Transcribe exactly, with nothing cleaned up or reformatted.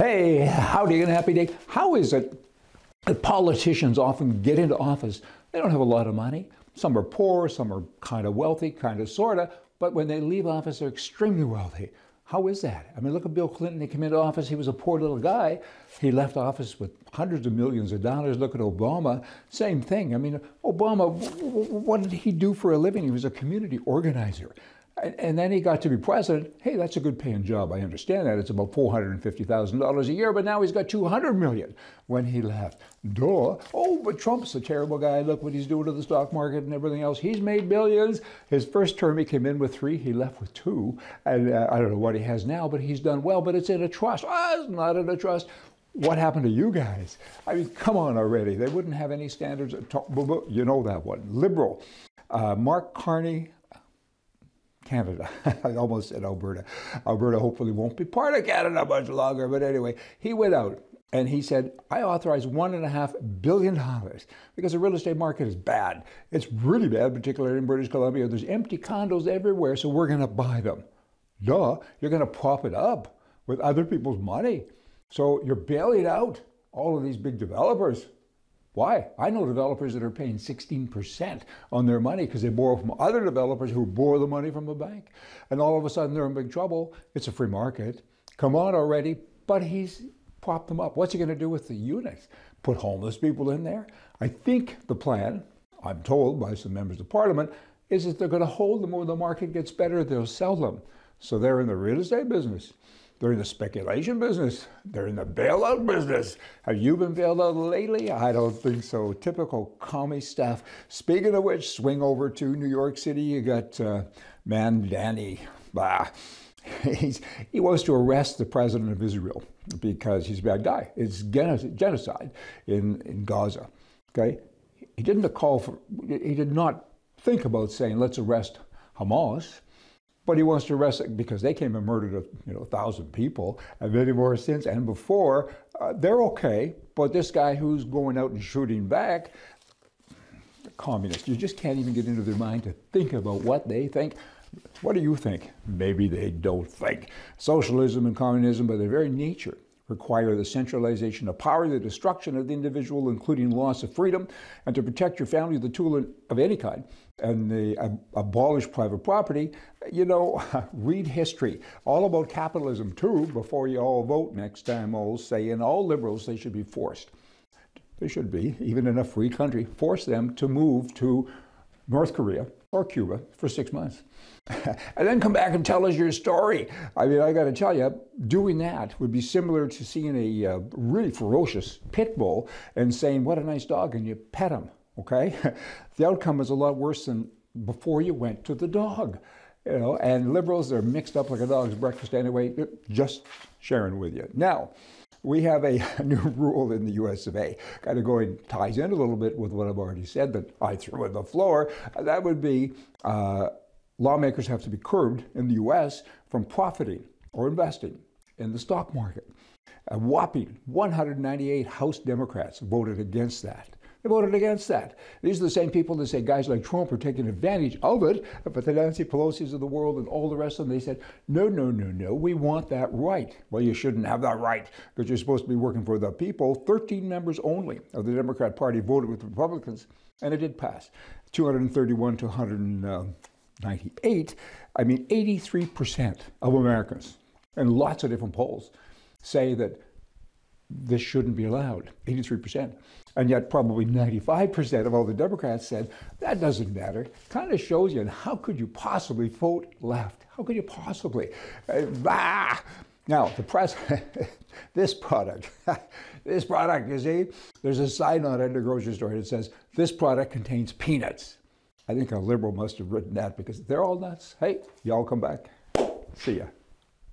Hey, howdy and happy day. How is it that politicians often get into office? They don't have a lot of money. Some are poor, some are kind of wealthy, kind of sorta, but when they leave office, they're extremely wealthy. How is that? I mean, look at Bill Clinton. He came into office, he was a poor little guy. He left office with hundreds of millions of dollars. Look at Obama, same thing. I mean, Obama, what did he do for a living? He was a community organizer. And then he got to be president. Hey, that's a good paying job. I understand that. It's about four hundred fifty thousand dollars a year, but now he's got two hundred million dollars when he left. Duh. Oh, but Trump's a terrible guy. Look what he's doing to the stock market and everything else. He's made billions. His first term, he came in with three. He left with two. And uh, I don't know what he has now, but he's done well. But it's in a trust. Ah, it's not in a trust. What happened to you guys? I mean, come on already. They wouldn't have any standards. You know that one. Liberal. Uh, Mark Carney. Canada. I almost said Alberta. Alberta hopefully won't be part of Canada much longer, but anyway, he went out and he said, I authorize one and a half billion dollars because the real estate market is bad. It's really bad, particularly in British Columbia. There's empty condos everywhere, so we're going to buy them. Duh, you're going to prop it up with other people's money. So you're bailing out all of these big developers. Why? I know developers that are paying sixteen percent on their money because they borrow from other developers who borrow the money from the bank. And all of a sudden they're in big trouble. It's a free market. Come on already. But he's propped them up. What's he going to do with the units? Put homeless people in there? I think the plan, I'm told by some members of parliament, is that they're going to hold them when the market gets better, they'll sell them. So they're in the real estate business. They're in the speculation business. They're in the bailout business. Have you been bailed out lately? I don't think so. Typical commie stuff. Speaking of which, swing over to New York City. You got uh, man Danny. Bah. He's, he wants to arrest the president of Israel because he's a bad guy. It's genocide in, in Gaza. Okay? He didn't call for, he did not think about saying, let's arrest Hamas. But he wants to arrest it because they came and murdered a you know, a thousand people and many more since and before. Uh, they're okay, but this guy who's going out and shooting back, the communist, you just can't even get into their mind to think about what they think. What do you think? Maybe they don't think. Socialism and communism, by their very nature, require the centralization of power, the destruction of the individual, including loss of freedom, and to protect your family, the tool of any kind, and the uh, abolish private property. You know, read history. All about capitalism, too, before you all vote next time. I'll say, and all liberals, they should be forced. They should be, even in a free country, force them to move to North Korea or Cuba for six months. And then come back and tell us your story. I mean, I got to tell you, doing that would be similar to seeing a uh, really ferocious pit bull and saying, what a nice dog, and you pet him, okay? The outcome is a lot worse than before you went to the dog, you know, and liberals are mixed up like a dog's breakfast anyway, just sharing with you. Now, we have a new rule in the U S of A. Kind of going, ties in a little bit with what I've already said that I threw on the floor. That would be uh, lawmakers have to be curbed in the U S from profiting or investing in the stock market. A whopping one hundred ninety-eight House Democrats voted against that. They voted against that. These are the same people that say guys like Trump are taking advantage of it, but the Nancy Pelosi's of the world and all the rest of them, they said, no, no, no, no, we want that right. Well, you shouldn't have that right because you're supposed to be working for the people. thirteen members only of the Democrat Party voted with the Republicans, and it did pass. two hundred thirty-one to one hundred ninety-eight. I mean, eighty-three percent of Americans, and lots of different polls, say that this shouldn't be allowed, eighty-three percent. And yet probably ninety-five percent of all the Democrats said, that doesn't matter. Kind of shows you, and how could you possibly vote left? How could you possibly? Uh, ah! Now, the press, this product, this product, you see, there's a sign on it in the grocery store that says, this product contains peanuts. I think a liberal must have written that because they're all nuts. Hey, y'all come back. See ya.